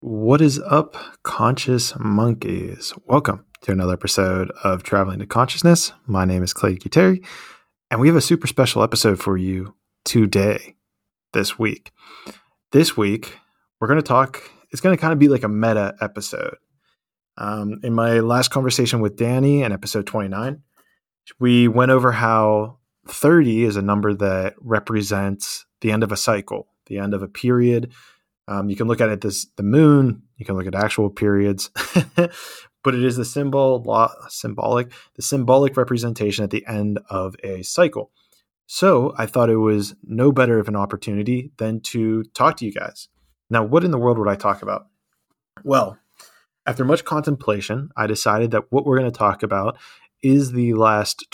What is up, conscious monkeys? Welcome to another episode of Traveling to Consciousnness. My name is Clay Guteri, and we have a super special episode for you today, this week. This week, we're going to talk, it's going to kind of be like a meta episode. In my last conversation with Danny in episode 29, we went over how 30 is a number that represents the end of a cycle, the end of a period. You can look at it as the moon. You can look at actual periods, but it is the symbolic representation at the end of a cycle. So I thought it was no better of an opportunity than to talk to you guys. Now, what in the world would I talk about? Well, after much contemplation, I decided that what we're going to talk about is the last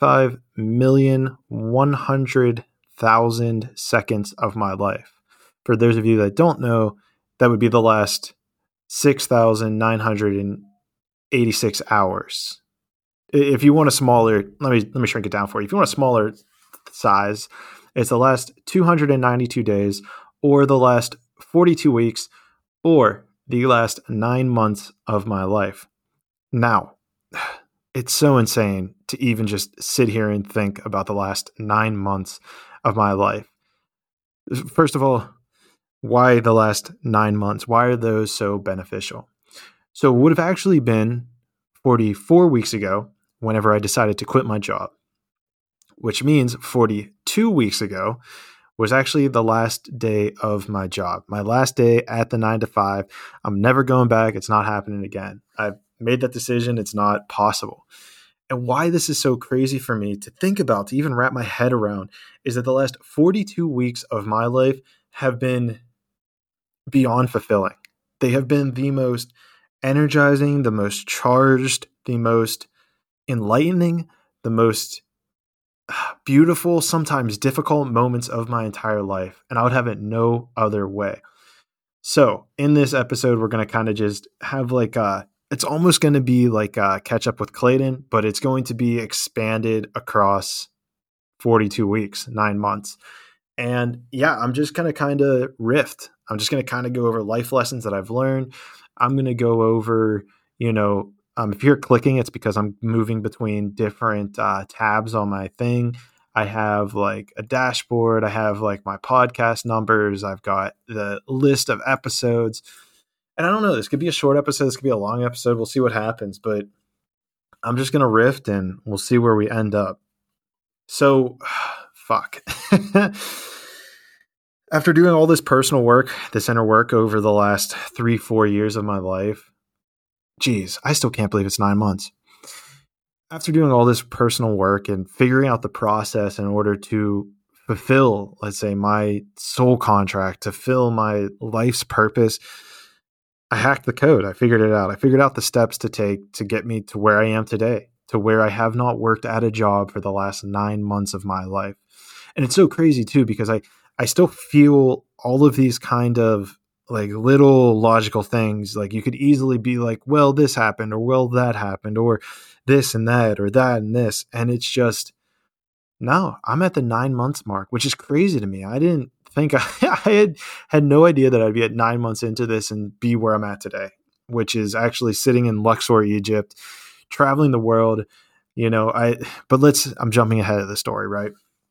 25,100,000 seconds of my life. For those of you that don't know, that would be the last 6,986 hours. If you want a smaller, let me shrink it down for you. If you want a smaller size, it's the last 292 days, or the last 42 weeks, or the last 9 months of my life. Now, it's so insane to even just sit here and think about the last 9 months of my life. First of all, why the last 9 months? Why are those so beneficial? So it would have actually been 44 weeks ago whenever I decided to quit my job, which means 42 weeks ago was actually the last day of my job, my last day at the 9 to 5. I'm never going back. It's not happening again. I've made that decision. It's not possible. And why this is so crazy for me to think about, to even wrap my head around, is that the last 42 weeks of my life have been beyond fulfilling. They have been the most energizing, the most charged, the most enlightening, the most beautiful, sometimes difficult moments of my entire life. And I would have it no other way. So in this episode, we're going to kind of just have it's almost going to be like a catch up with Clayton, but it's going to be expanded across 42 weeks, 9 months. And yeah, I'm just going to kind of riff. I'm just going to kind of go over life lessons that I've learned. I'm going to go over, if you're clicking, it's because I'm moving between different tabs on my thing. I have like a dashboard. I have like my podcast numbers. I've got the list of episodes. And I don't know, this could be a short episode. This could be a long episode. We'll see what happens. But I'm just going to riff and we'll see where we end up. So, fuck. After doing all this personal work, this inner work over the last 3-4 years of my life, geez, I still can't believe it's 9 months. After doing all this personal work and figuring out the process in order to fulfill, let's say, my soul contract, to fill my life's purpose, I hacked the code. I figured it out. I figured out the steps to take to get me to where I am today, to where I have not worked at a job for the last 9 months of my life. And it's so crazy too, because I still feel all of these kind of like little logical things. Like you could easily be like, well, this happened, or well, that happened, or this and that, or that and this. And it's just, no, I'm at the 9 months mark, which is crazy to me. I didn't think I had no idea that I'd be at 9 months into this and be where I'm at today, which is actually sitting in Luxor, Egypt, traveling the world. I'm jumping ahead of the story, right?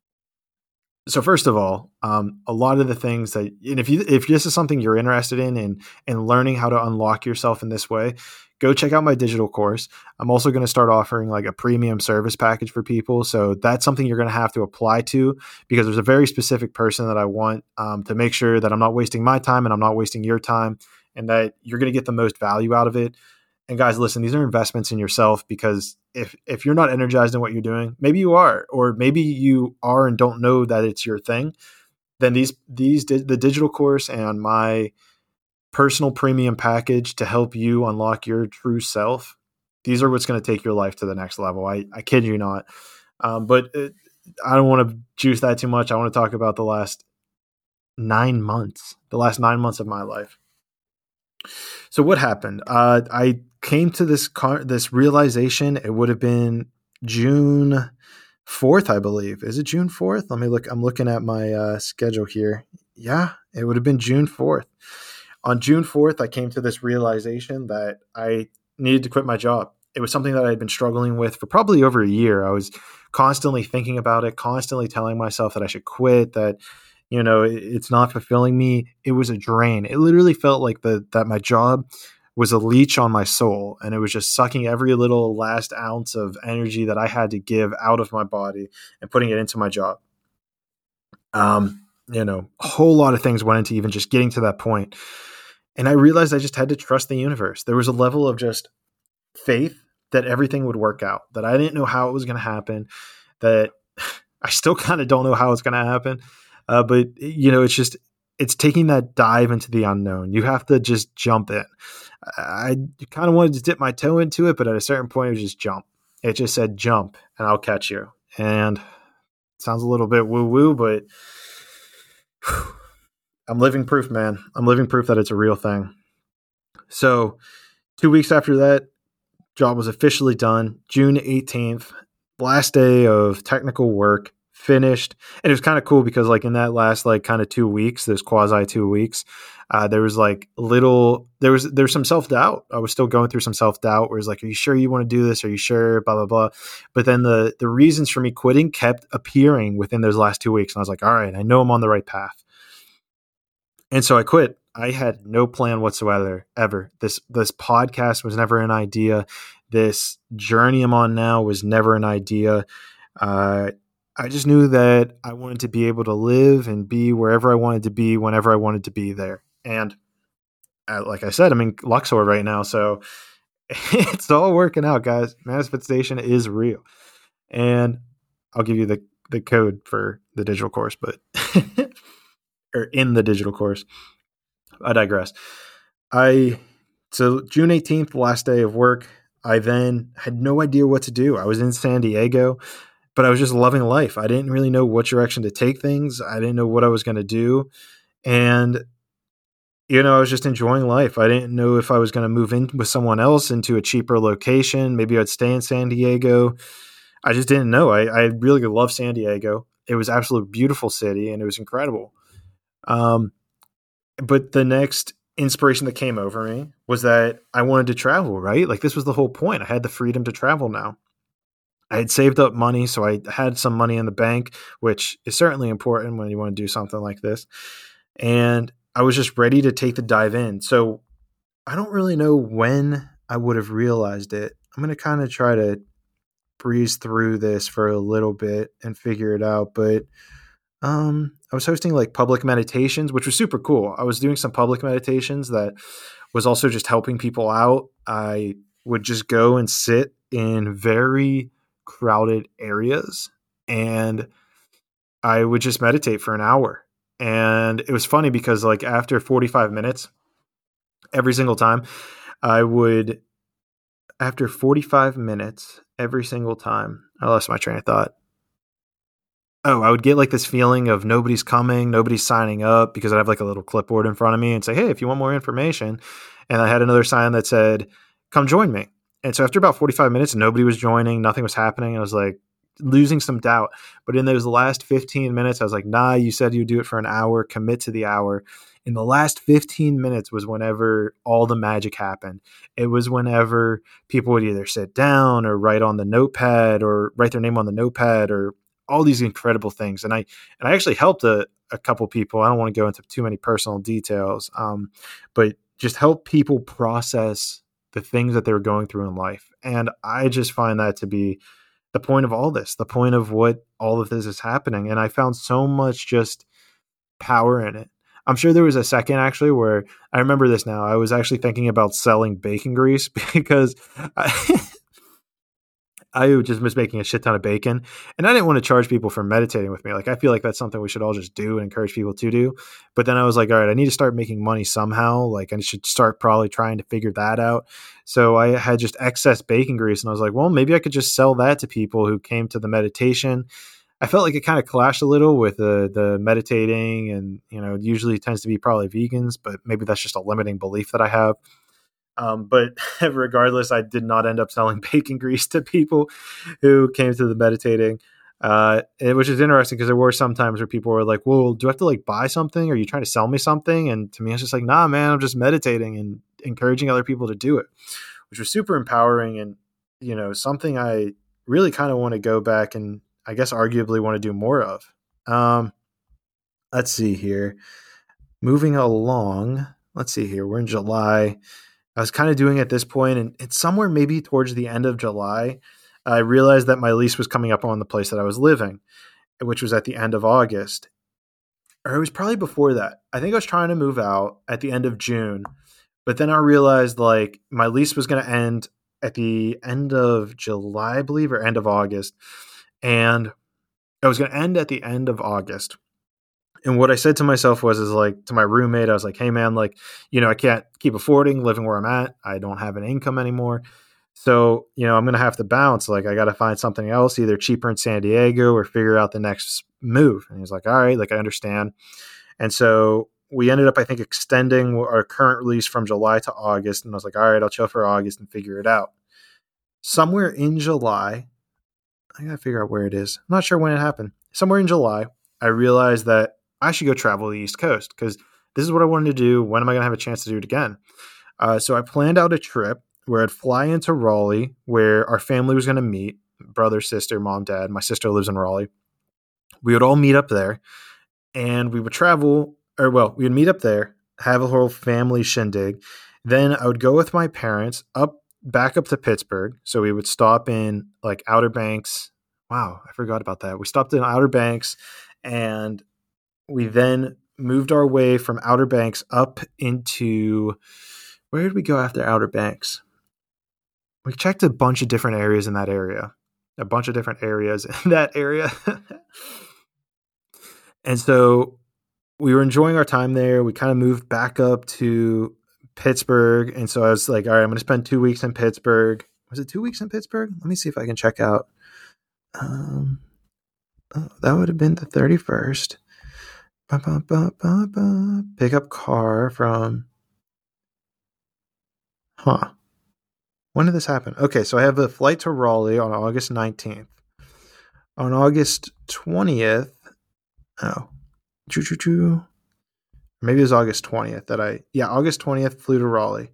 So first of all, a lot of the things that, and if this is something you're interested in and learning how to unlock yourself in this way, go check out my digital course. I'm also going to start offering like a premium service package for people. So that's something you're going to have to apply to, because there's a very specific person that I want to make sure that I'm not wasting my time and I'm not wasting your time, and that you're going to get the most value out of it. And guys, listen, these are investments in yourself, because if you're not energized in what you're doing, maybe you are, or maybe you are and don't know that it's your thing, then the digital course and my personal premium package to help you unlock your true self, these are what's going to take your life to the next level. I kid you not. But I don't want to juice that too much. I want to talk about the last 9 months of my life. So what happened? I came to this realization. It would have been June 4th, I believe. Is it June 4th? Let me look. I'm looking at my schedule here. Yeah, it would have been June 4th. On June 4th, I came to this realization that I needed to quit my job. It was something that I had been struggling with for probably over a year. I was constantly thinking about it, constantly telling myself that I should quit, that it's not fulfilling me. It was a drain. It literally felt like that my job was a leech on my soul, and it was just sucking every little last ounce of energy that I had to give out of my body and putting it into my job. A whole lot of things went into even just getting to that point. And I realized I just had to trust the universe. There was a level of just faith that everything would work out, that I didn't know how it was going to happen, that I still kind of don't know how it's going to happen. But it's taking that dive into the unknown. You have to just jump in. I kind of wanted to dip my toe into it, but at a certain point, it was just jump. It just said jump and I'll catch you. And it sounds a little bit woo-woo, but I'm living proof, man. I'm living proof that it's a real thing. So 2 weeks after that, job was officially done. June 18th, last day of technical work, finished. And it was kind of cool because like in that last like kind of 2 weeks, those quasi 2 weeks, there was like there's some self-doubt. I was still going through some self-doubt where it's like, are you sure you want to do this? Are you sure? Blah, blah, blah. But then the reasons for me quitting kept appearing within those last 2 weeks. And I was like, all right, I know I'm on the right path. And so I quit. I had no plan whatsoever, ever. This podcast was never an idea. This journey I'm on now was never an idea. I just knew that I wanted to be able to live and be wherever I wanted to be, whenever I wanted to be there. And like I said, I'm in Luxor right now, so it's all working out, guys. Manifestation is real. And I'll give you the code for the digital course, but or in the digital course. I digress. So June 18th, last day of work, I then had no idea what to do. I was in San Diego, but I was just loving life. I didn't really know what direction to take things. I didn't know what I was going to do. And, I was just enjoying life. I didn't know if I was going to move in with someone else into a cheaper location. Maybe I'd stay in San Diego. I just didn't know. I really love San Diego. It was an absolute beautiful city and it was incredible. But the next inspiration that came over me was that I wanted to travel, right? Like this was the whole point. I had the freedom to travel now. I had saved up money, so I had some money in the bank, which is certainly important when you want to do something like this. And I was just ready to take the dive in. So I don't really know when I would have realized it. I'm going to kind of try to breeze through this for a little bit and figure it out. But I was hosting like public meditations, which was super cool. I was doing some public meditations that was also just helping people out. I would just go and sit in very crowded areas and I would just meditate for an hour. And it was funny because like after 45 minutes, every single time I lost my train of thought. I would get like this feeling of nobody's coming, nobody's signing up because I'd have like a little clipboard in front of me and say, hey, if you want more information. And I had another sign that said, come join me. And so after about 45 minutes, nobody was joining, nothing was happening. I was like losing some doubt. But in those last 15 minutes, I was like, nah, you said you'd do it for an hour, commit to the hour. In the last 15 minutes was whenever all the magic happened. It was whenever people would either sit down or write on the notepad or write their name on the notepad or all these incredible things. And I actually helped a couple people. I don't want to go into too many personal details, but just help people process the things that they're going through in life. And I just find that to be the point of all this, the point of what all of this is happening. And I found so much just power in it. I'm sure there was a second actually where I remember this now. I was actually thinking about selling bacon grease because I just miss making a shit ton of bacon. And I didn't want to charge people for meditating with me. Like, I feel like that's something we should all just do and encourage people to do. But then I was like, all right, I need to start making money somehow. Like, I should start probably trying to figure that out. So I had just excess bacon grease and I was like, well, maybe I could just sell that to people who came to the meditation. I felt like it kind of clashed a little with the meditating and, it usually tends to be probably vegans, but maybe that's just a limiting belief that I have. But regardless, I did not end up selling bacon grease to people who came to the meditating. Which is interesting because there were some times where people were like, well, do I have to like buy something? Are you trying to sell me something? And to me, it's just like, nah, man, I'm just meditating and encouraging other people to do it, which was super empowering. And, something I really kind of want to go back and I guess arguably want to do more of. Let's see here. Moving along. Let's see here. We're in July. I was kind of doing it at this point, and it's somewhere maybe towards the end of July, I realized that my lease was coming up on the place that I was living, which was at the end of August. Or it was probably before that. I think I was trying to move out at the end of June, but then I realized like my lease was going to end at the end of July, I believe, or end of August. And I was going to end at the end of August. And what I said to myself was like to my roommate, I was like, hey man, like, I can't keep affording living where I'm at. I don't have an income anymore. So, I'm going to have to bounce. Like, I got to find something else, either cheaper in San Diego or figure out the next move. And he's like, all right, like, I understand. And so we ended up, I think, extending our current release from July to August. And I was like, all right, I'll chill for August and figure it out. Somewhere in July, I got to figure out where it is. I'm not sure when it happened. Somewhere in July, I realized that I should go travel the East Coast because this is what I wanted to do. When am I going to have a chance to do it again? So I planned out a trip where I'd fly into Raleigh, where our family was going to meet, brother, sister, mom, dad. My sister lives in Raleigh. We would all meet up there, and we would travel, we would meet up there, have a whole family shindig. Then I would go with my parents back up to Pittsburgh. So we would stop in like Outer Banks. Wow, I forgot about that. We stopped in Outer Banks, and we then moved our way from Outer Banks up into, where did we go after Outer Banks? We checked a bunch of different areas in that area. And so we were enjoying our time there. We kind of moved back up to Pittsburgh. And so I was like, all right, I'm going to spend 2 weeks in Pittsburgh. Was it 2 weeks in Pittsburgh? Let me see if I can check out. That would have been the 31st. Pick up car from... When did this happen? Okay, so I have a flight to Raleigh on August 19th. On August 20th, maybe it was August 20th August 20th flew to Raleigh.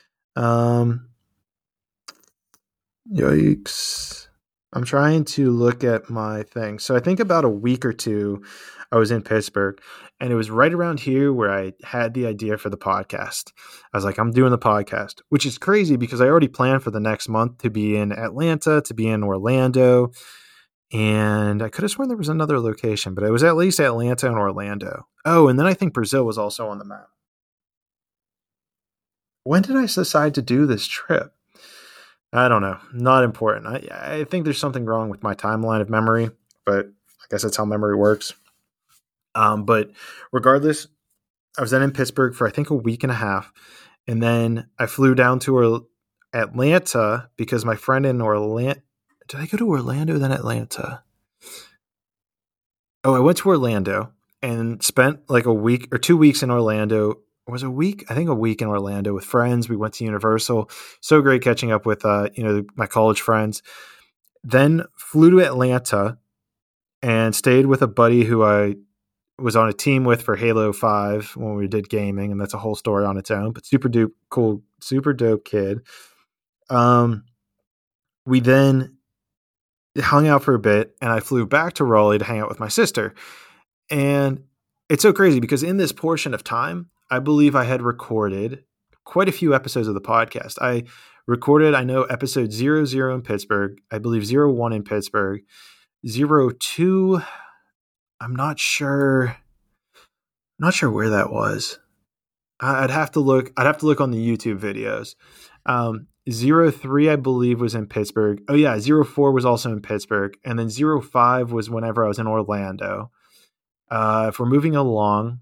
Yikes. I'm trying to look at my thing. So I think about a week or two I was in Pittsburgh, and it was right around here where I had the idea for the podcast. I was like, I'm doing the podcast, which is crazy because I already planned for the next month to be in Atlanta, to be in Orlando. And I could have sworn there was another location, but it was at least Atlanta and Orlando. Oh, and then I think Brazil was also on the map. When did I decide to do this trip? I don't know. Not important. I think there's something wrong with my timeline of memory, but I guess that's how memory works. But regardless, I was then in Pittsburgh for I think a week and a half. And then I flew down to Atlanta because my friend in Orlando... Did I go to Orlando then Atlanta? Oh, I went to Orlando and spent like a week or 2 weeks in Orlando. It was a week? I think a week in Orlando with friends. We went to Universal. So great catching up with, my college friends. Then flew to Atlanta and stayed with a buddy who I was on a team with for Halo 5 when we did gaming. And that's a whole story on its own, but super dope kid. We then hung out for a bit, and I flew back to Raleigh to hang out with my sister. And it's so crazy because in this portion of time, I believe I had recorded quite a few episodes of the podcast. I recorded, I know, episode 00 in Pittsburgh. I believe 01 in Pittsburgh. 02, I'm not sure where that was. I'd have to look on the YouTube videos. 03, I believe, was in Pittsburgh. Oh yeah, 04 was also in Pittsburgh. And then 05 was whenever I was in Orlando. If we're moving along,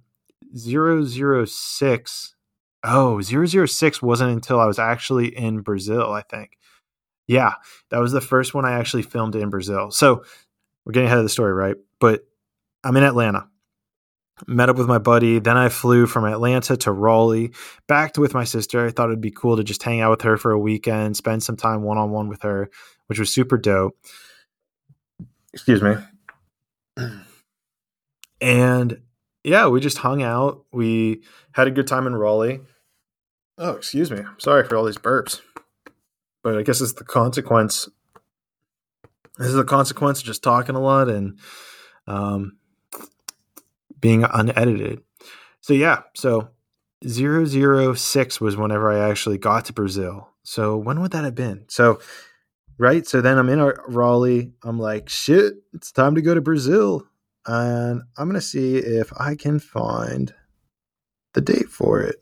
006. Oh, 006 wasn't until I was actually in Brazil, I think. Yeah, that was the first one I actually filmed in Brazil. So we're getting ahead of the story, right? But I'm in Atlanta. Met up with my buddy. Then I flew from Atlanta to Raleigh, back with my sister. I thought it'd be cool to just hang out with her for a weekend, spend some time one-on-one with her, which was super dope. Excuse me. And yeah, we just hung out. We had a good time in Raleigh. Oh, excuse me. I'm sorry for all these burps. But I guess it's the consequence. This is the consequence of just talking a lot and um, being unedited. So yeah, so 006 was whenever I actually got to Brazil. So when would that have been? So right, so then I'm in Raleigh. I'm like, shit, it's time to go to Brazil, and I'm gonna see if I can find the date for it.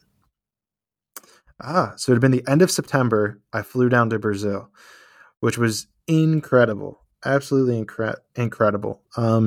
So it had been the end of September. I flew down to Brazil, which was incredible, absolutely incredible.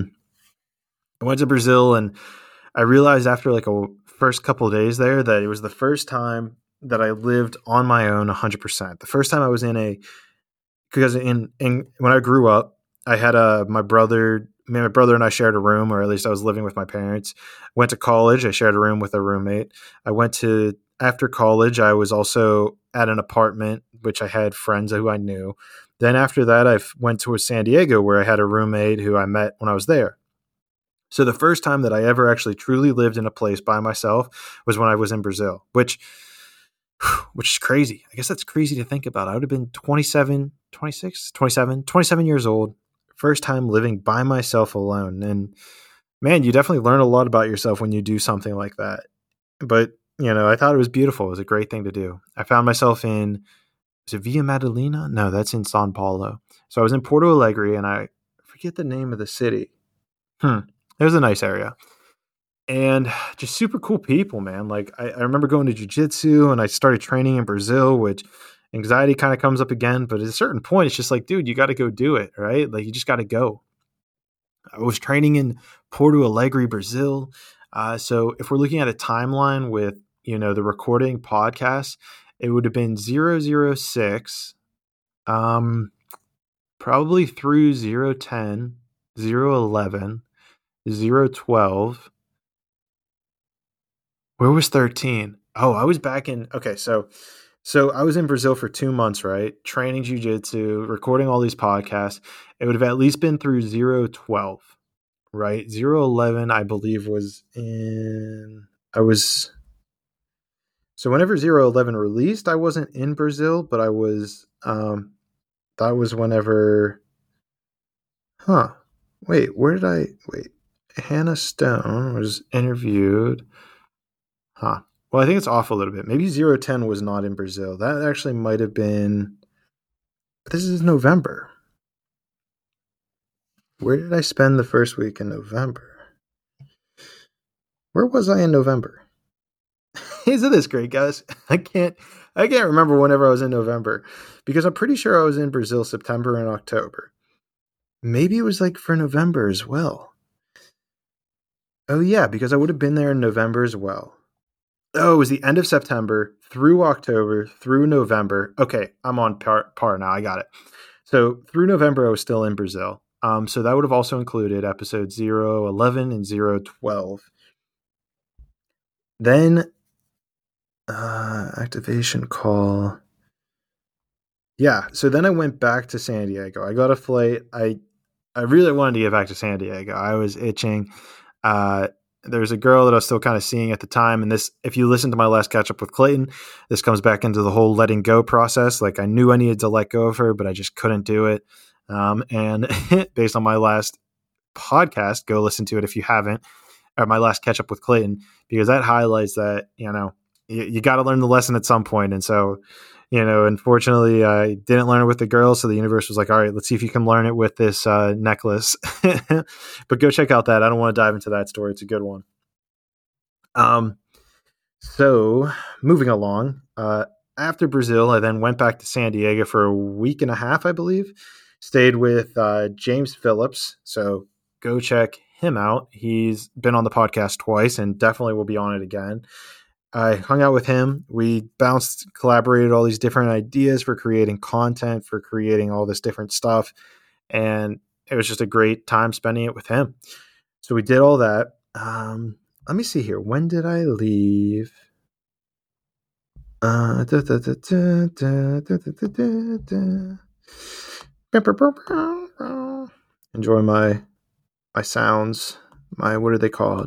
I went to Brazil and I realized after like a first couple of days there that it was the first time that I lived on my own 100%. The first time I was in a because in when I grew up, I had my brother and I shared a room, or at least I was living with my parents. Went to college, I shared a room with a roommate. I went to After college, I was also at an apartment which I had friends who I knew. Then after that, I went to San Diego where I had a roommate who I met when I was there. So the first time that I ever actually truly lived in a place by myself was when I was in Brazil, which is crazy. I guess that's crazy to think about. I would have been 27, 26, 27 years old, first time living by myself alone. And man, you definitely learn a lot about yourself when you do something like that. But, I thought it was beautiful. It was a great thing to do. I found myself is it Via Madalena? No, that's in Sao Paulo. So I was in Porto Alegre and I forget the name of the city. It was a nice area. And just super cool people, man. Like I remember going to jujitsu and I started training in Brazil, which anxiety kind of comes up again. But at a certain point, it's just like, dude, you got to go do it, right? Like you just got to go. I was training in Porto Alegre, Brazil. So if we're looking at a timeline with, the recording podcast, it would have been 006, probably through 010, 011, 012. Where was 13? Oh, I was back in okay, so I was in Brazil for 2 months, right? Training jujitsu, recording all these podcasts. It would have at least been through 012, right? 011, I believe, was in I was so whenever 011 released, I wasn't in Brazil, but I was that was whenever huh. Where did I wait? Hannah Stone was interviewed. Huh. Well, I think it's off a little bit. Maybe 010 was not in Brazil. That actually might have been. But this is November. Where did I spend the first week in November? Where was I in November? Isn't this great, guys? I can't remember whenever I was in November because I'm pretty sure I was in Brazil September and October. Maybe it was like for November as well. Oh yeah, because I would have been there in November as well. Oh, it was the end of September through October through November. Okay, I'm on par now. I got it. So through November, I was still in Brazil. So that would have also included episodes 011 and 012. Then activation call. Yeah, so then I went back to San Diego. I got a flight. I really wanted to get back to San Diego. I was itching. There was a girl that I was still kind of seeing at the time. And this, if you listen to my last catch up with Clayton, this comes back into the whole letting go process. Like I knew I needed to let go of her, but I just couldn't do it. And based on my last podcast, go listen to it if you haven't, or my last catch up with Clayton, because that highlights that, you got to learn the lesson at some point. And so, unfortunately, I didn't learn it with the girl. So the universe was like, all right, let's see if you can learn it with this necklace. But go check out that. I don't want to dive into that story. It's a good one. So moving along, after Brazil, I then went back to San Diego for a week and a half, I believe. Stayed with James Phillips. So go check him out. He's been on the podcast twice and definitely will be on it again. I hung out with him. We collaborated all these different ideas for creating content, for creating all this different stuff. And it was just a great time spending it with him. So we did all that. Let me see here. When did I leave? Enjoy my my sounds, my, what are they called?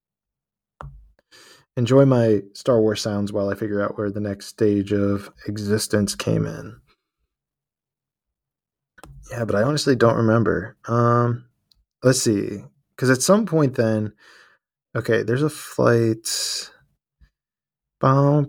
Enjoy my Star Wars sounds while I figure out where the next stage of existence came in. Yeah, but I honestly don't remember. Let's see. Because at some point then, okay, there's a flight. Oh,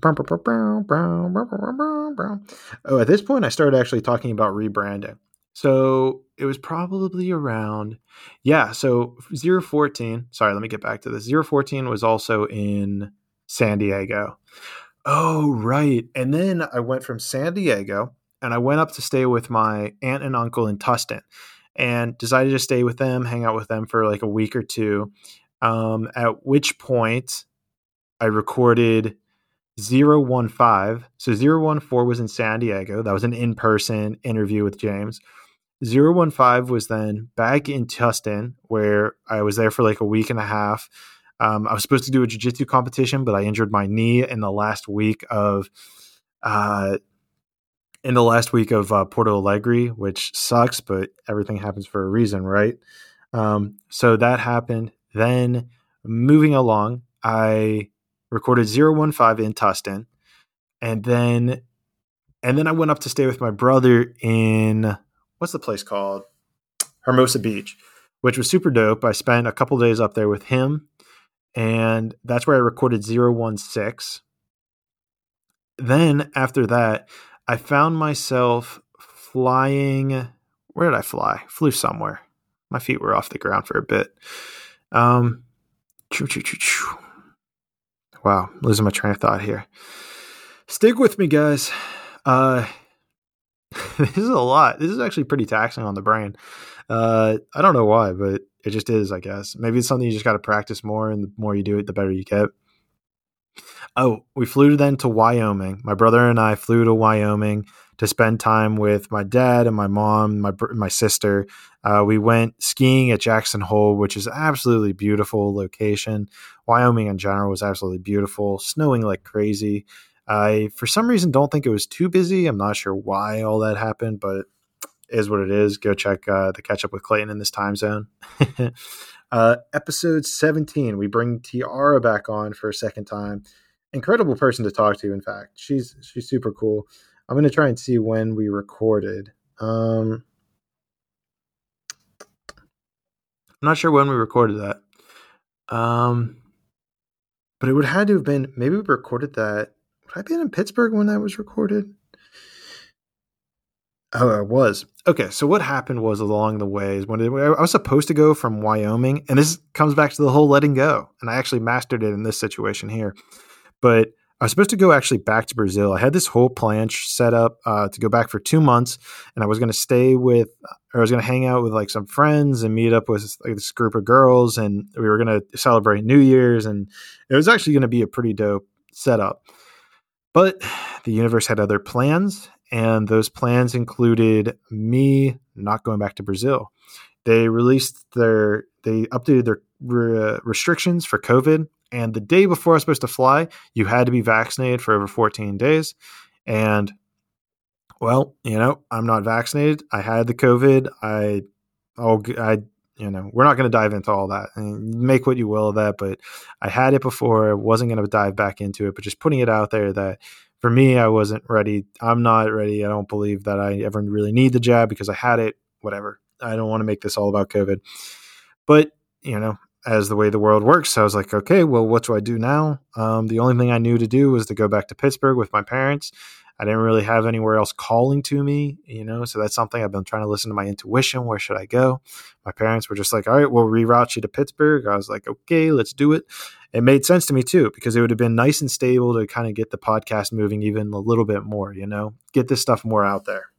at this point, I started actually talking about rebranding. So it was probably around, yeah. So 014, sorry, let me get back to this. 014 was also in San Diego. Oh, right. And then I went from San Diego and I went up to stay with my aunt and uncle in Tustin and decided to stay with them, hang out with them for like a week or two. At which point I recorded 015. So 014 was in San Diego. That was an in-person interview with James. 015 was then back in Tustin, where I was there for like a week and a half. I was supposed to do a jiu-jitsu competition, but I injured my knee in the last week of Porto Alegre, which sucks, but everything happens for a reason, right? So that happened. Then moving along, I recorded 015 in Tustin, and then I went up to stay with my brother in, what's the place called? Hermosa Beach, which was super dope. I spent a couple days up there with him, and that's where I recorded 016. Then after that, I found myself flying. Where did I fly? Flew somewhere. My feet were off the ground for a bit. Wow, losing my train of thought here. Stick with me, guys. This is a lot. This is actually pretty taxing on the brain. I don't know why, but it just is, I guess. Maybe it's something you just got to practice more, and the more you do it, the better you get. Oh, we flew then to Wyoming. My brother and I flew to Wyoming to spend time with my dad and my mom, my sister. We went skiing at Jackson Hole, which is an absolutely beautiful location. Wyoming in general was absolutely beautiful, snowing like crazy. I, for some reason, don't think it was too busy. I'm not sure why all that happened, but it is what it is. Go check the Catch Up with Clayton in this time zone. Episode 17, we bring Tiara back on for a second time. Incredible person to talk to, in fact. She's super cool. I'm going to try and see when we recorded. I'm not sure when we recorded that. But it would have had to have been, maybe we recorded that. Would I have been in Pittsburgh when that was recorded? Oh, I was. Okay, so what happened was along the way when I was supposed to go from Wyoming, and this comes back to the whole letting go, and I actually mastered it in this situation here. But I was supposed to go actually back to Brazil. I had this whole plan set up to go back for 2 months, and I was going to stay with, or I was going to hang out with like some friends and meet up with like this group of girls, and we were going to celebrate New Year's, and it was actually going to be a pretty dope setup. But the universe had other plans, and those plans included me not going back to Brazil. They updated their restrictions for COVID, and the day before I was supposed to fly, you had to be vaccinated for over 14 days. And well, I'm not vaccinated. I had the COVID. We're not going to dive into all that. And make what you will of that, but I had it before. I wasn't going to dive back into it, but just putting it out there that for me, I wasn't ready. I'm not ready. I don't believe that I ever really need the jab because I had it. Whatever. I don't want to make this all about COVID. But, as the way the world works, I was like, okay, well, what do I do now? The only thing I knew to do was to go back to Pittsburgh with my parents. I didn't really have anywhere else calling to me, so that's something I've been trying to listen to my intuition. Where should I go? My parents were just like, all right, we'll reroute you to Pittsburgh. I was like, okay, let's do it. It made sense to me too, because it would have been nice and stable to kind of get the podcast moving even a little bit more, get this stuff more out there.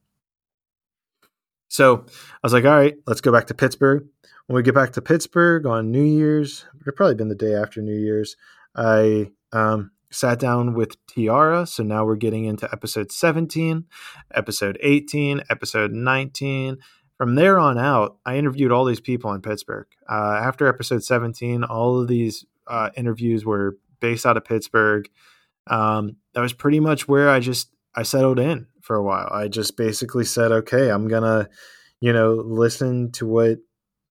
So I was like, all right, let's go back to Pittsburgh. When we get back to Pittsburgh on New Year's, it would probably been the day after New Year's, I sat down with Tiara. So now we're getting into episode 17, episode 18, episode 19. From there on out, I interviewed all these people in Pittsburgh. After episode 17, all of these interviews were based out of Pittsburgh. That was pretty much where I settled in for a while. I just basically said, okay, I'm going to, listen to what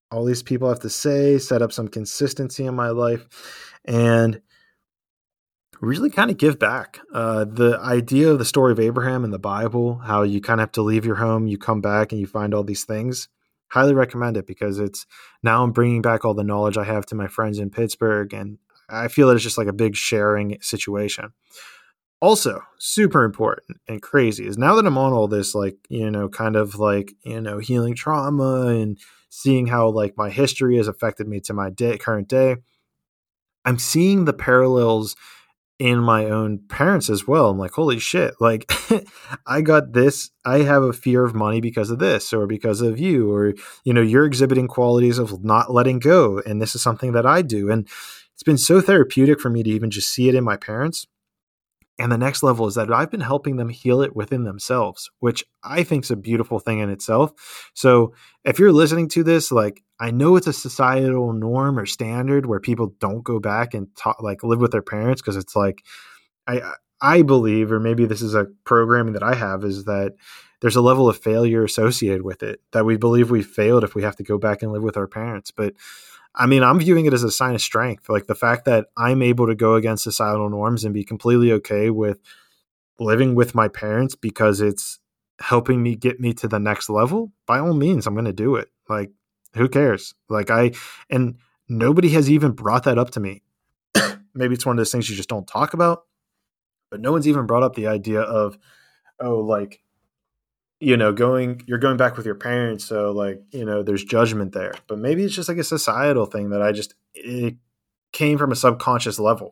all these people have to say, set up some consistency in my life, and really kind of give back. The idea of the story of Abraham in the Bible, how you kind of have to leave your home, you come back and you find all these things. Highly recommend it, because it's now I'm bringing back all the knowledge I have to my friends in Pittsburgh, and I feel that it's just like a big sharing situation. Also, super important and crazy is now that I'm on all this, like, kind of like, healing trauma and seeing how like my history has affected me to my current day, I'm seeing the parallels in my own parents as well. I'm like, holy shit, like I got this, I have a fear of money because of this, or because of you, or, you're exhibiting qualities of not letting go. And this is something that I do. And it's been so therapeutic for me to even just see it in my parents. And the next level is that I've been helping them heal it within themselves, which I think is a beautiful thing in itself. So if you're listening to this, like, I know it's a societal norm or standard where people don't go back and like live with their parents, because it's like, I believe, or maybe this is a programming that I have, is that there's a level of failure associated with it, that we believe we failed if we have to go back and live with our parents. But I mean, I'm viewing it as a sign of strength. Like the fact that I'm able to go against societal norms and be completely okay with living with my parents because it's helping me get me to the next level. By all means, I'm going to do it. Like, who cares? Like and nobody has even brought that up to me. Maybe it's one of those things you just don't talk about, but no one's even brought up the idea of, oh, like, you're going back with your parents, so like, there's judgment there. But maybe it's just like a societal thing that it came from a subconscious level.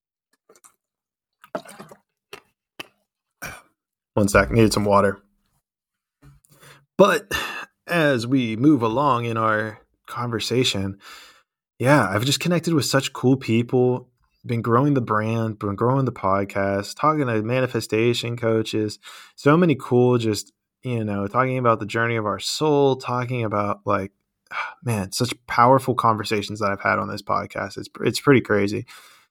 One sec, needed some water. But as we move along in our conversation, yeah, I've just connected with such cool people, been growing the brand, been growing the podcast, talking to manifestation coaches, so many cool, just, talking about the journey of our soul, talking about like, man, such powerful conversations that I've had on this podcast. It's pretty crazy.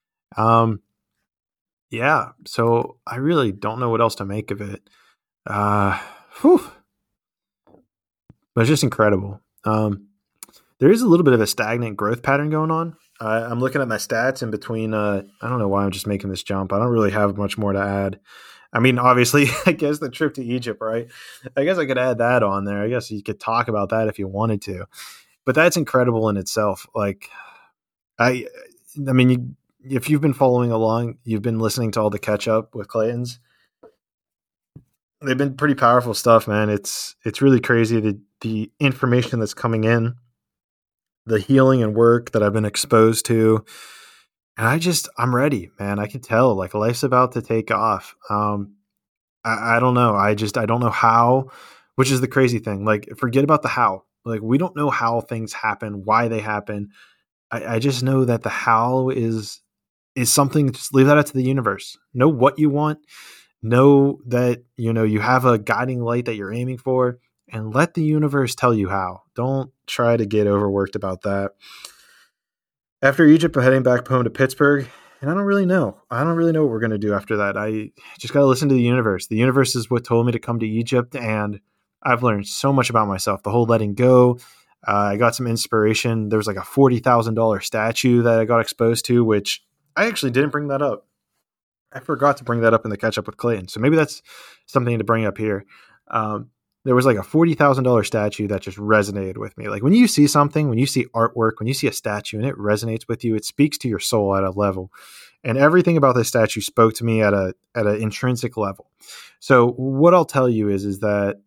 Yeah. So I really don't know what else to make of it. Whew. But it's just incredible. There is a little bit of a stagnant growth pattern going on. I'm looking at my stats in between. I don't know why I'm just making this jump. I don't really have much more to add. I mean, obviously, I guess the trip to Egypt, right? I guess I could add that on there. I guess you could talk about that if you wanted to, but that's incredible in itself. Like, I mean, if you've been following along, you've been listening to all the catch up with Clayton's. They've been pretty powerful stuff, man. It's really crazy the information that's coming in, the healing and work that I've been exposed to. And I'm ready, man. I can tell like life's about to take off. I don't know. I don't know how, which is the crazy thing. Like, forget about the how. Like, we don't know how things happen, why they happen. I just know that the how is something. Just leave that up to the universe. Know what you want. Know that, you have a guiding light that you're aiming for, and let the universe tell you how. Don't try to get overworked about that. After Egypt, I'm heading back home to Pittsburgh, and I don't really know. I don't really know what we're going to do after that. I just got to listen to the universe. The universe is what told me to come to Egypt, and I've learned so much about myself. The whole letting go. I got some inspiration. There was like a $40,000 statue that I got exposed to, which I actually didn't bring that up. I forgot to bring that up in the catch up with Clayton. So maybe that's something to bring up here. There was like a $40,000 statue that just resonated with me. Like, when you see something, when you see artwork, when you see a statue and it resonates with you, it speaks to your soul at a level. And everything about this statue spoke to me at an intrinsic level. So what I'll tell you is that,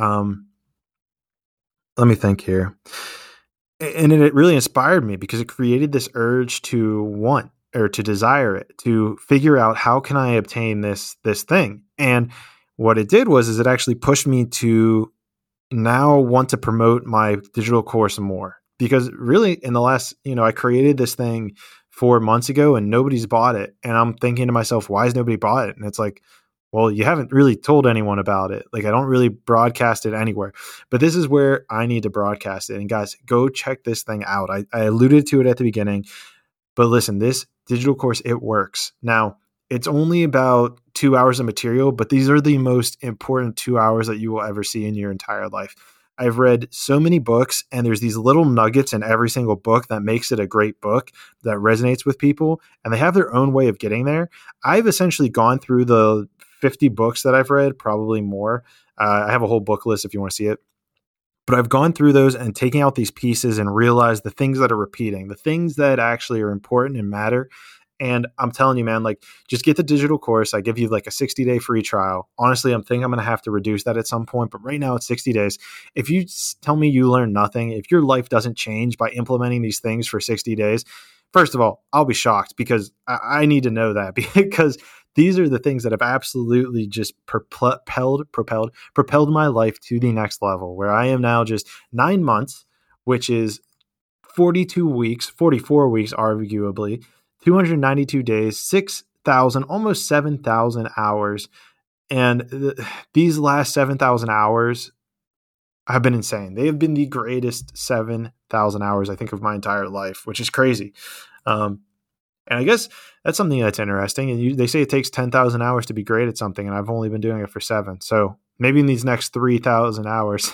let me think here. And it really inspired me because it created this urge to want, or to desire it, to figure out how can I obtain this thing. And what it did was it actually pushed me to now want to promote my digital course more, because really in the last, I created this thing 4 months ago and nobody's bought it. And I'm thinking to myself, why has nobody bought it? And it's like, well, you haven't really told anyone about it. Like, I don't really broadcast it anywhere, but this is where I need to broadcast it. And guys, go check this thing out. I alluded to it at the beginning, but listen, this digital course, it works. Now, it's only about 2 hours of material, but these are the most important 2 hours that you will ever see in your entire life. I've read so many books, and there's these little nuggets in every single book that makes it a great book that resonates with people, and they have their own way of getting there. I've essentially gone through the 50 books that I've read, probably more. I have a whole book list if you want to see it. But I've gone through those and taking out these pieces and realized the things that are repeating, the things that actually are important and matter. And I'm telling you, man, like just get the digital course. I give you like a 60-day free trial. Honestly, I'm thinking I'm going to have to reduce that at some point, but right now it's 60 days. If you tell me you learn nothing, if your life doesn't change by implementing these things for 60 days, first of all, I'll be shocked because I need to know that because these are the things that have absolutely just propelled my life to the next level where I am now just 9 months, which is 42 weeks, 44 weeks, arguably, 292 days, 6,000, almost 7,000 hours. And these last 7,000 hours have been insane. They have been the greatest 7,000 hours, I think, of my entire life, which is crazy. And I guess that's something that's interesting. And they say it takes 10,000 hours to be great at something, and I've only been doing it for 7. So maybe in these next 3,000 hours,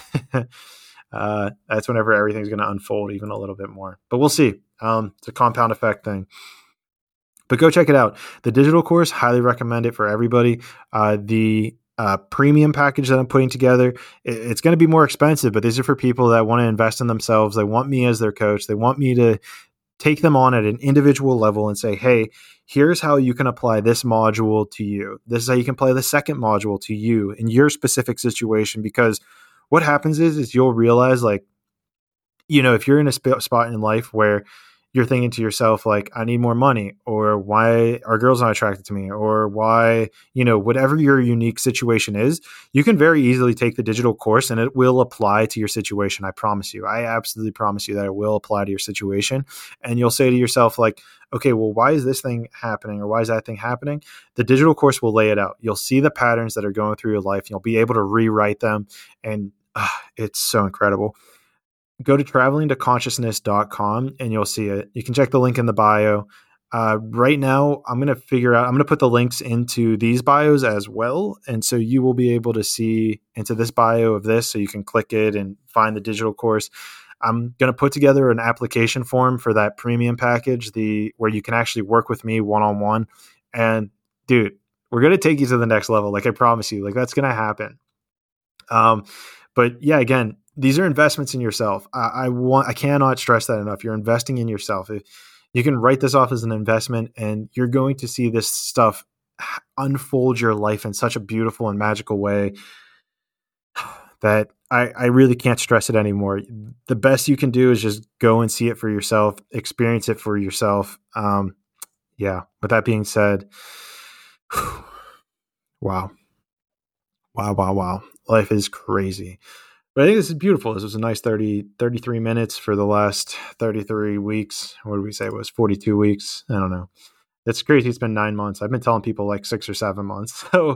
that's whenever everything's going to unfold even a little bit more. But we'll see. It's a compound effect thing. But go check it out. The digital course, highly recommend it for everybody. The premium package that I'm putting together, it's going to be more expensive, but these are for people that want to invest in themselves. They want me as their coach. They want me to take them on at an individual level and say, hey, here's how you can apply this module to you. This is how you can apply the second module to you in your specific situation. Because what happens is you'll realize, like, if you're in a spot in life where you're thinking to yourself, like, I need more money, or why are girls not attracted to me, or why, whatever your unique situation is, you can very easily take the digital course and it will apply to your situation. I promise you. I absolutely promise you that it will apply to your situation. And you'll say to yourself, like, okay, well, why is this thing happening? Or why is that thing happening? The digital course will lay it out. You'll see the patterns that are going through your life. You'll be able to rewrite them. And it's so incredible. Go to travelingtoconsciousness.com and you'll see it. You can check the link in the bio. Right now, I'm going to put the links into these bios as well. And so you will be able to see into this bio of this, so you can click it and find the digital course. I'm going to put together an application form for that premium package, where you can actually work with me one-on-one. And dude, we're going to take you to the next level. Like, I promise you, like, that's going to happen. But yeah, again, these are investments in yourself. I cannot stress that enough. You're investing in yourself. If you can write this off as an investment, and you're going to see this stuff unfold your life in such a beautiful and magical way that I really can't stress it anymore. The best you can do is just go and see it for yourself, experience it for yourself. Yeah. With that being said, wow. Life is crazy. But I think this is beautiful. This was a nice 33 minutes for the last 33 weeks. What did we say? It was 42 weeks. I don't know. It's crazy. It's been 9 months. I've been telling people like 6 or 7 months. So,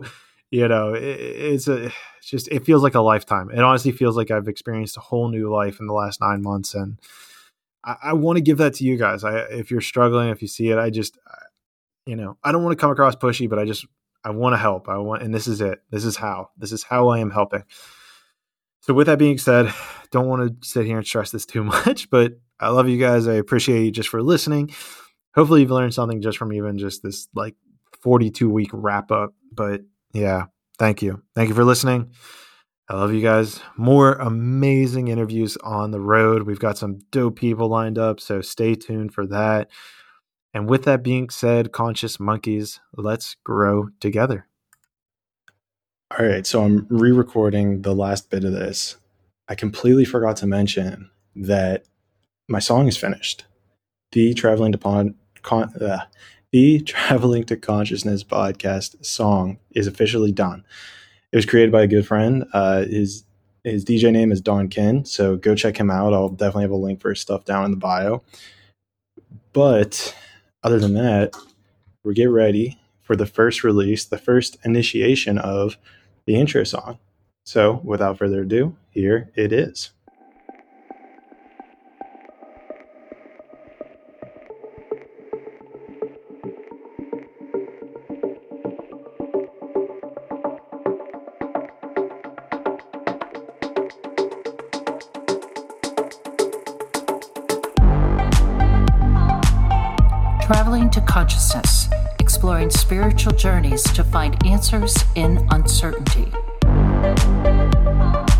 it feels like a lifetime. It honestly feels like I've experienced a whole new life in the last 9 months. And I want to give that to you guys. If you're struggling, if you see it, I don't want to come across pushy, but I want to help. And this is it. This is how I am helping. So with that being said, don't want to sit here and stress this too much, but I love you guys. I appreciate you just for listening. Hopefully you've learned something just from even just this like 42-week wrap up. But yeah, thank you. Thank you for listening. I love you guys. More amazing interviews on the road. We've got some dope people lined up, so stay tuned for that. And with that being said, conscious monkeys, let's grow together. All right, so I'm re-recording the last bit of this. I completely forgot to mention that my song is finished. The Traveling to Consciousness podcast song is officially done. It was created by a good friend. His DJ name is Don Kin, so go check him out. I'll definitely have a link for his stuff down in the bio. But other than that, we get ready for the first release, the first initiation of the intro song. So without further ado, here it is. Traveling to consciousness, exploring spiritual journeys to find answers in uncertainty.